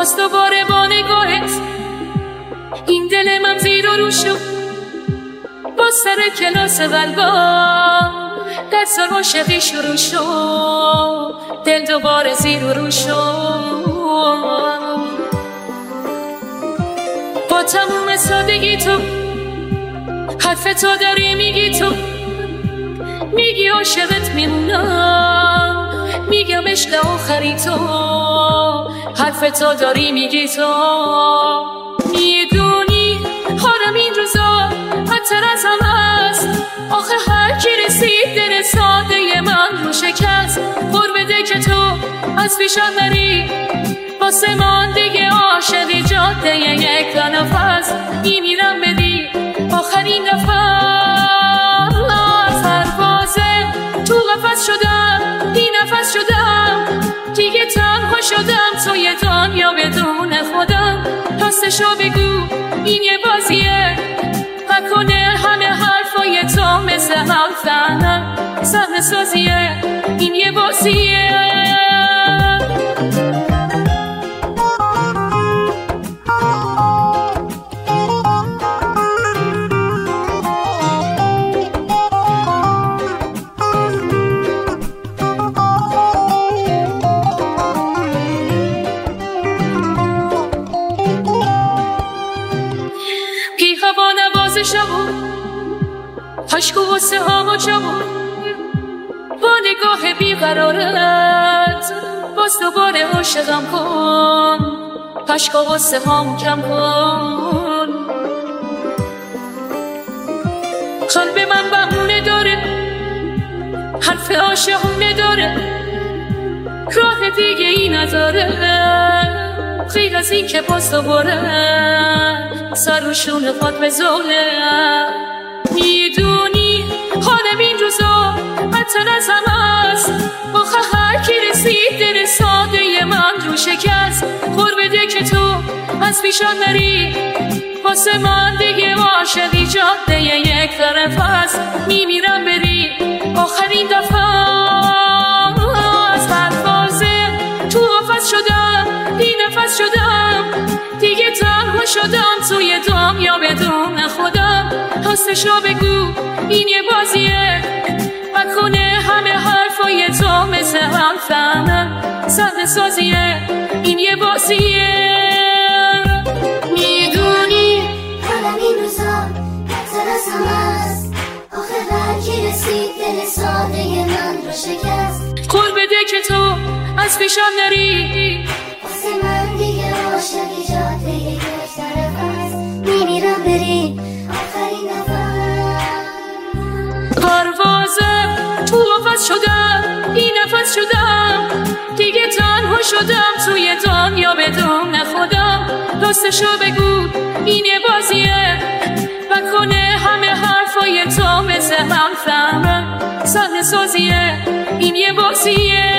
باز دوباره با نگاهت این دل من زیر و رو شد، با سر کلاس قلبم در سال عاشقی شروع شد، دل دوباره زیر و رو شد. با تموم سادگی تو حرف تو داری میگی، تو میگی عاشقت میمونم، میگم عشق آخری تو، حرف تو داری میگی، تو میدونی حالم این روزا بدتر از همه است. آخه هر کی رسید دل ساده من رو شکست، قول بده که تو از پیشم نری، واسه من دیگه عاشقی جاده یک نفس میمیرم بدی آخرین نفس. پروازه تو قفس شدم، بی نفس شدم، دیگه تنها شدم توی دنیا بدون خودم. راستشو بگو این یه بازیه، نکنه همه حرفای تو مثل حرفن صحنه سازیه، این یه بازیه. بی هوا نوازشمو عشق و غصه هامو جمو، با نگاه بیقرارت باز دوباره عاشقم کن، عشق و غصه هامو کم کن. قلب من بهونه داره، حرف عاشقونه داره، راه دیگه ای نداره غیر از این که باز دوباره سر روشون خود بزوله. میدونی حالم این روزا بدتر از همه است، آخه هر کی رسید دل ساده من رو شکست، قول بده که تو از پیشم نری، واسه من دیگه عاشقی جاده یک طرف است میمیرم بری آخرین دفعه. از پروازه تو قفس شدم، بی نفس شدم، دیگه تنها شدم توی دنیا بدون خودم. راستشو بگو این یه بازیه، نکنه همه حرفای تو مثل حرفن صحنه سازیه، این یه بازیه. میدونی حالم این روزا بدتر از همه است، آخه هر کی رسید دل ساده من رو شکست، قول بده که تو از پیشم نری، واسه من دیگه عاشقی جاده یک طرف است میمیرم بری آخرین نفس. پروازه تو قفس شدم، بی نفس شدم، دیگه تنها شدم توی دنیا بدون خودم. راستشو بگو این یه بازیه، نکنه همه حرفای تو مثل حرفن صحنه سازیه، این یه بازیه.